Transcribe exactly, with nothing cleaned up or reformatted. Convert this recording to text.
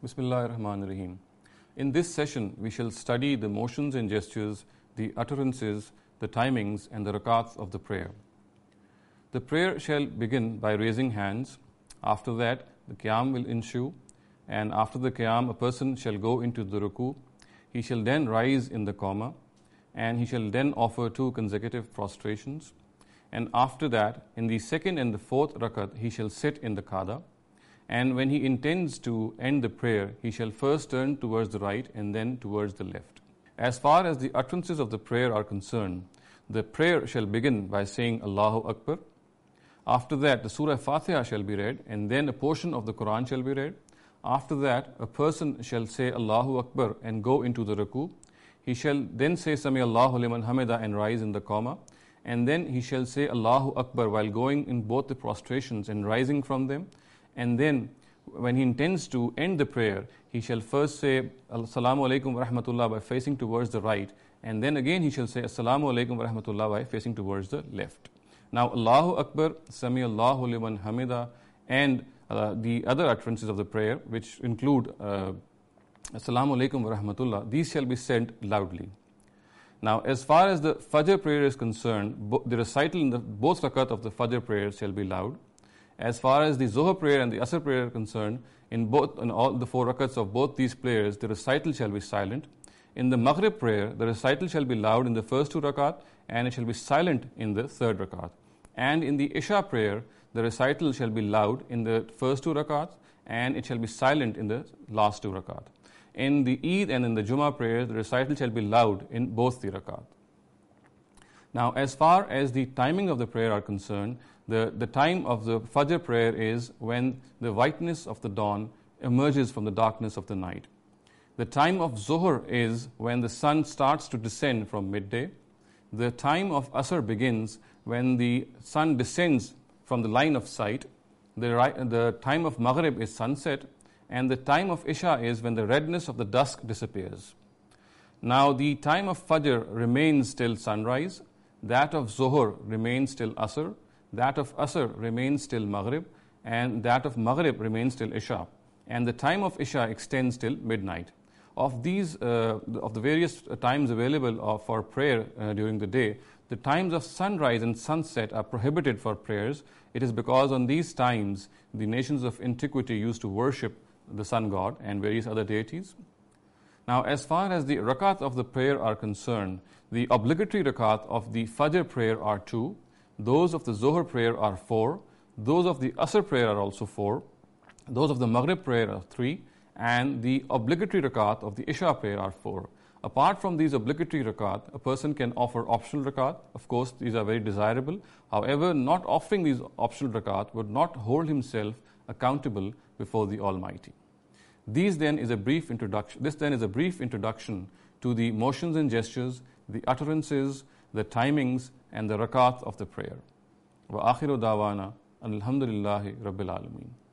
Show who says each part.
Speaker 1: Bismillahir Rahmanir Rahim. In this session, we shall study the motions and gestures, the utterances, the timings, and the rakats of the prayer. The prayer shall begin by raising hands. After that, the qiyam will ensue, and after the qiyam, a person shall go into the ruku. He shall then rise in the qama, and he shall then offer two consecutive prostrations. And after that, in the second and the fourth rakat, he shall sit in the qada. And when he intends to end the prayer, he shall first turn towards the right and then towards the left. As far as the utterances of the prayer are concerned, the prayer shall begin by saying Allahu Akbar. After that, the Surah Fatiha shall be read, and then a portion of the Quran shall be read. After that, a person shall say Allahu Akbar and go into the ruku. He shall then say Sami Allahu liman hamida and rise in the qama. And then he shall say Allahu Akbar while going in both the prostrations and rising from them. And then when he intends to end the prayer, he shall first say Assalamu alaikum wa rahmatullah by facing towards the right. And then again he shall say Assalamu alaikum wa rahmatullah by facing towards the left. Now Allahu Akbar, Sami Allahu liman hamida, and uh, the other utterances of the prayer, which include uh, Assalamu alaikum wa rahmatullah, these shall be said loudly. Now, as far as the Fajr prayer is concerned, bo- the recital in the both rakat of the Fajr prayer shall be loud. As far as the Zuhr prayer and the Asr prayer are concerned, in both in all the four rakats of both these prayers, the recital shall be silent. In the Maghrib prayer, the recital shall be loud in the first two rakat, and it shall be silent in the third rakat. And in the Isha prayer, the recital shall be loud in the first two rakats, and it shall be silent in the last two rakat. In the Eid and in the Jummah prayer, the recital shall be loud in both the rakat. Now, as far as the timing of the prayer are concerned, the, the time of the Fajr prayer is when the whiteness of the dawn emerges from the darkness of the night. The time of Zuhr is when the sun starts to descend from midday. The time of Asr begins when the sun descends from the line of sight. The, right, the time of Maghrib is sunset. And the time of Isha is when the redness of the dusk disappears. Now the time of Fajr remains till sunrise, that of Zuhr remains till Asr, that of Asr remains till Maghrib, and that of Maghrib remains till Isha. And the time of Isha extends till midnight. Of these, uh, of the various times available uh, for prayer uh, during the day, the times of sunrise and sunset are prohibited for prayers. It is because on these times, the nations of antiquity used to worship the sun god and various other deities. Now, as far as the rakat of the prayer are concerned, the obligatory rakat of the Fajr prayer are two, those of the Zuhr prayer are four, those of the Asr prayer are also four, those of the Maghrib prayer are three, and the obligatory rakat of the Isha prayer are four. Apart from these obligatory rakat, a person can offer optional rakat. Of course, these are very desirable. However, not offering these optional rakat would not hold himself accountable before the Almighty. These then is a brief introduction. This then is a brief introduction to the motions and gestures, the utterances, the timings, and the rakat of the prayer. Wa akhiru dawana alhamdulillahi rabbil alameen.